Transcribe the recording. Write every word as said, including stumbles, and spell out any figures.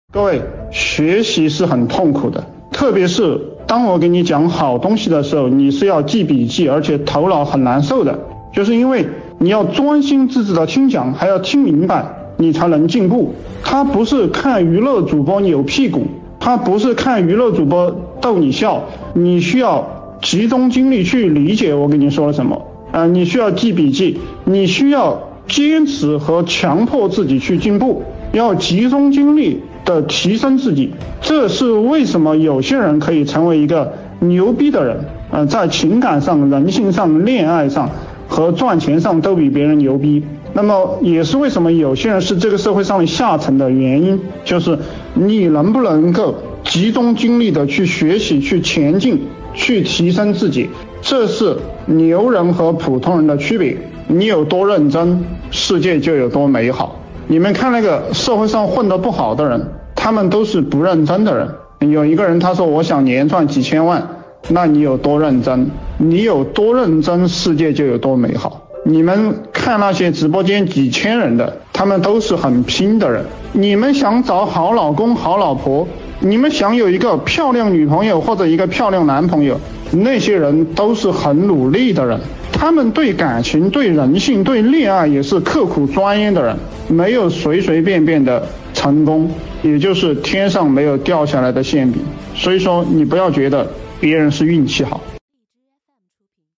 各位，学习是很痛苦的，特别是当我给你讲好东西的时候，你是要记笔记，而且头脑很难受的，就是因为你要专心致志的听讲，还要听明白，你才能进步。他不是看娱乐主播扭屁股，他不是看娱乐主播逗你笑，你需要集中精力去理解我跟你说了什么啊、呃，你需要记笔记，你需要坚持和强迫自己去进步，要集中精力的提升自己。这是为什么有些人可以成为一个牛逼的人，呃，在情感上、人性上、恋爱上和赚钱上都比别人牛逼。那么也是为什么有些人是这个社会上的下层的原因，就是你能不能够集中精力的去学习、去前进、去提升自己，这是牛人和普通人的区别。你有多认真，世界就有多美好。你们看那个社会上混得不好的人，他们都是不认真的人。有一个人他说我想年赚几千万，那你有多认真？你有多认真，世界就有多美好。你们看那些直播间几千人的，他们都是很拼的人。你们想找好老公好老婆，你们想有一个漂亮女朋友或者一个漂亮男朋友，那些人都是很努力的人，他们对感情、对人性、对恋爱也是刻苦钻研的人，没有随随便便的成功，也就是天上没有掉下来的馅饼。所以说你不要觉得别人是运气好。